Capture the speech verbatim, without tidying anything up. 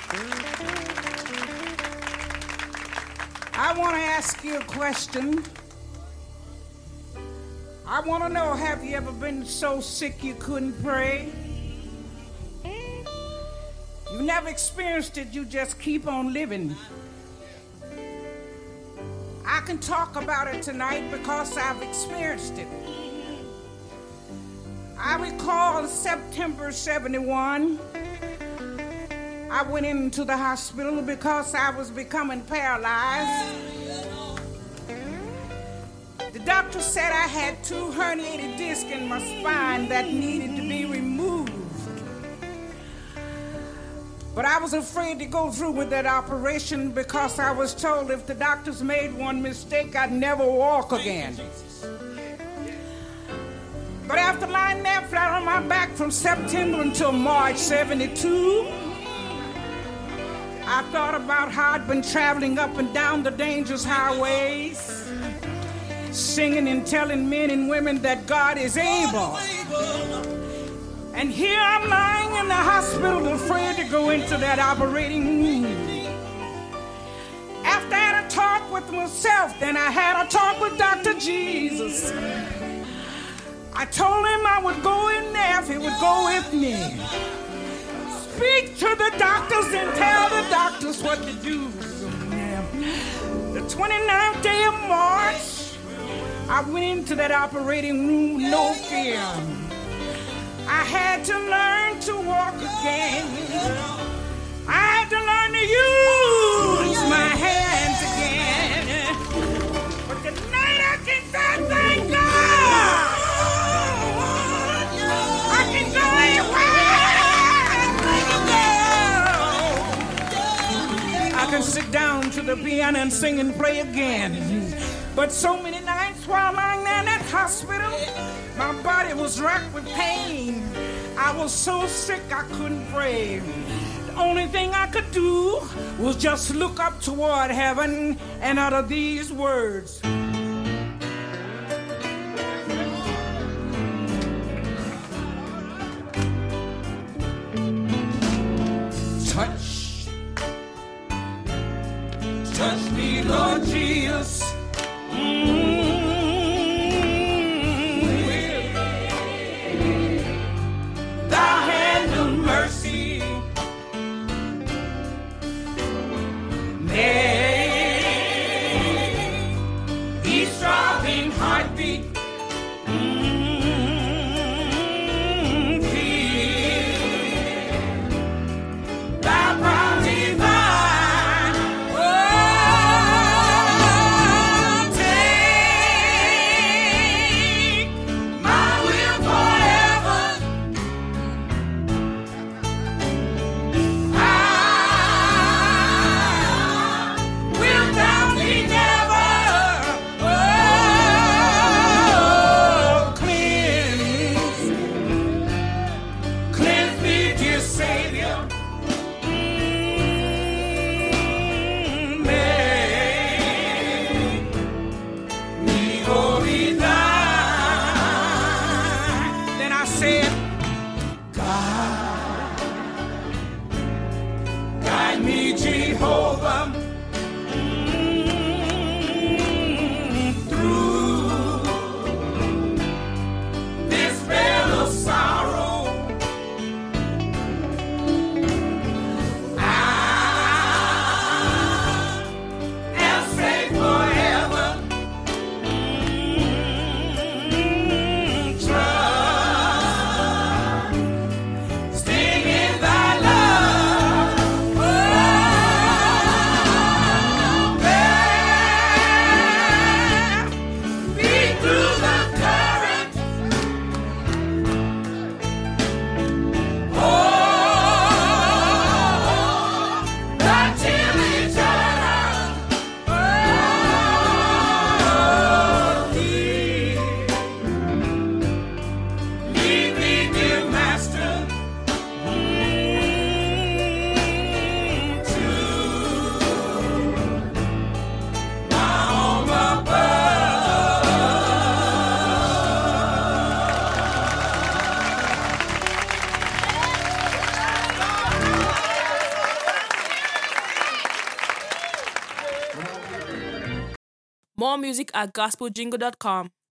I want to ask you a question. I want to know, have you ever been so sick you couldn't pray? You never experienced it, you just keep on living. I can talk about it tonight because I've experienced it. I recall September seventy-one. I went into the hospital because I was becoming paralyzed. The doctor said I had two herniated discs in my spine that needed to be removed. But I was afraid to go through with that operation because I was told if the doctors made one mistake, I'd never walk again. But after lying there flat on my back from September until March seventy-two, I thought about how I'd been traveling up and down the dangerous highways, singing and telling men and women that God is able. And here I'm lying in the hospital, afraid to go into that operating room. After I had a talk with myself, then I had a talk with Doctor Jesus. I told him I would go in there if he would go with me. Speak to the doctors and tell the doctors what to do. The twenty-ninth day of March, I went into that operating room, no fear. I had to learn to walk again. I had to learn to use my hands again. But tonight I can say thank God. I can go anywhere. I can sit down to the piano and sing and play again. But so many nights while lying there in that hospital, my body was racked with pain. I was so sick I couldn't pray. The only thing I could do was just look up toward heaven and utter these words. Touch, touch me, Lord Jesus. Mm-hmm. More music at gospel jingle dot com.